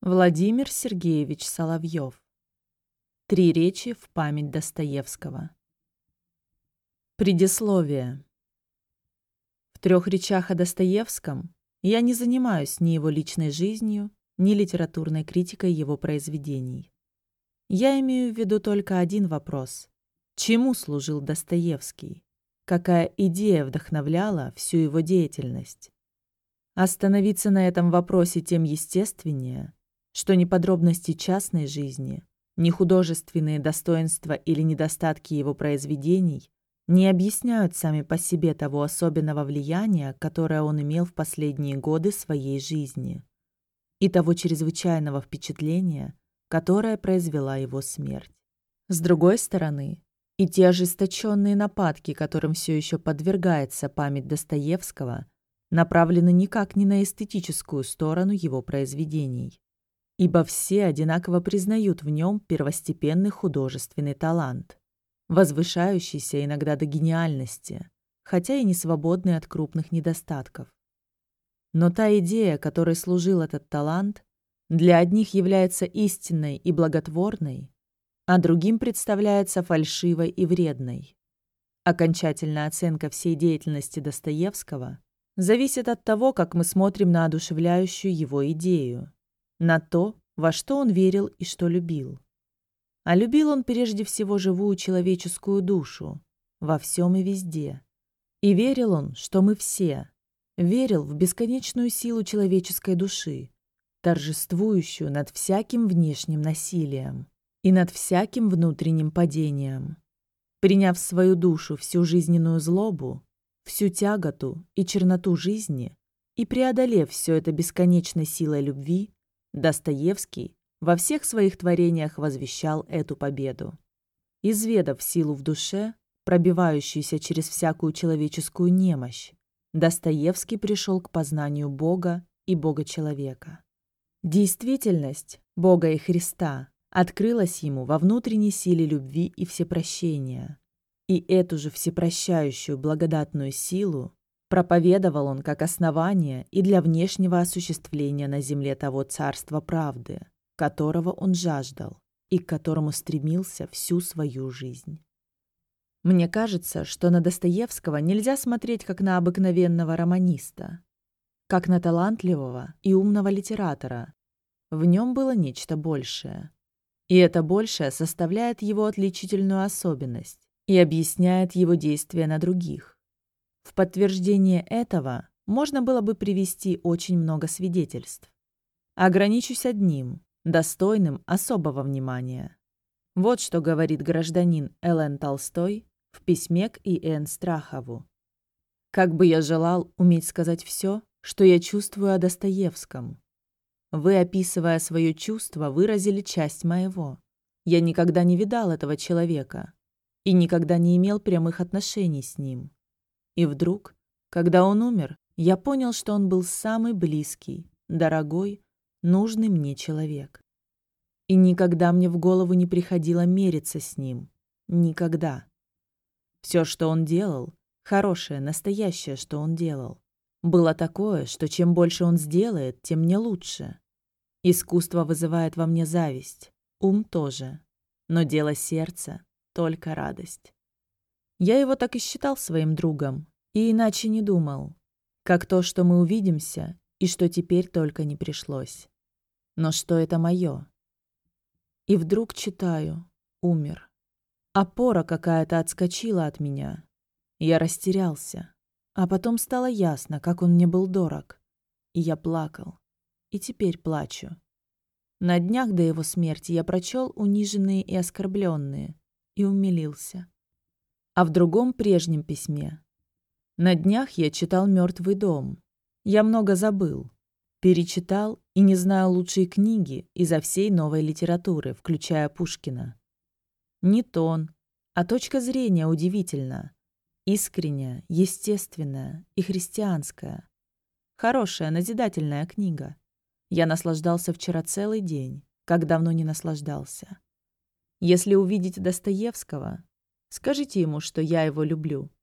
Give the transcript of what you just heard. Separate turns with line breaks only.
Владимир Сергеевич Соловьев. 3 речи в память Достоевского. Предисловие. В 3 речах о Достоевском я не занимаюсь ни его личной жизнью, ни литературной критикой его произведений. Я имею в виду только один вопрос. Чему служил Достоевский? Какая идея вдохновляла всю его деятельность? Остановиться на этом вопросе тем естественнее, что ни подробности частной жизни, ни художественные достоинства или недостатки его произведений не объясняют сами по себе того особенного влияния, которое он имел в последние годы своей жизни, и того чрезвычайного впечатления, которое произвела его смерть. С другой стороны, и те ожесточенные нападки, которым все еще подвергается память Достоевского, направлены никак не на эстетическую сторону его произведений, ибо все одинаково признают в нем первостепенный художественный талант, возвышающийся иногда до гениальности, хотя и не свободный от крупных недостатков. Но та идея, которой служил этот талант, для одних является истинной и благотворной, а другим представляется фальшивой и вредной. Окончательная оценка всей деятельности Достоевского зависит от того, как мы смотрим на одушевляющую его идею, на то, во что он верил и что любил. А любил он прежде всего живую человеческую душу, во всем и везде. И верил он, что мы все, верил в бесконечную силу человеческой души, торжествующую над всяким внешним насилием и над всяким внутренним падением. Приняв в свою душу всю жизненную злобу, всю тяготу и черноту жизни и преодолев все это бесконечной силой любви, Достоевский во всех своих творениях возвещал эту победу. Изведав силу в душе, пробивающуюся через всякую человеческую немощь, Достоевский пришел к познанию Бога и Бога-человека. Действительность Бога и Христа открылась ему во внутренней силе любви и всепрощения, и эту же всепрощающую благодатную силу проповедовал он как основание и для внешнего осуществления на земле того царства правды, которого он жаждал и к которому стремился всю свою жизнь. Мне кажется, что на Достоевского нельзя смотреть как на обыкновенного романиста, как на талантливого и умного литератора. В нем было нечто большее. И это большее составляет его отличительную особенность и объясняет его действия на других. В подтверждение этого можно было бы привести очень много свидетельств. Ограничусь одним, достойным особого внимания. Вот что говорит гражданин Л.Н. Толстой в письме к И.Н. Страхову. «Как бы я желал уметь сказать все, что я чувствую о Достоевском. Вы, описывая свое чувство, выразили часть моего. Я никогда не видал этого человека и никогда не имел прямых отношений с ним. И вдруг, когда он умер, я понял, что он был самый близкий, дорогой, нужный мне человек. И никогда мне в голову не приходило мериться с ним. Никогда. Все, что он делал, хорошее, настоящее, что он делал, было такое, что чем больше он сделает, тем мне лучше. Искусство вызывает во мне зависть, ум тоже, но дело сердца — только радость. Я его так и считал своим другом, и иначе не думал, как то, что мы увидимся, и что теперь только не пришлось. Но что это мое? И вдруг читаю: умер. Опора какая-то отскочила от меня. Я растерялся, а потом стало ясно, как он мне был дорог. И я плакал, и теперь плачу. На днях до его смерти я прочел «Униженные и оскорбленные» и умилился. А в другом прежнем письме: на днях я читал «Мертвый дом». Я много забыл. Перечитал и не знаю лучшей книги изо всей новой литературы, включая Пушкина. Не тон, а точка зрения удивительна. Искренняя, естественная и христианская. Хорошая, назидательная книга. Я наслаждался вчера целый день, как давно не наслаждался. Если увидите Достоевского, скажите ему, что я его люблю.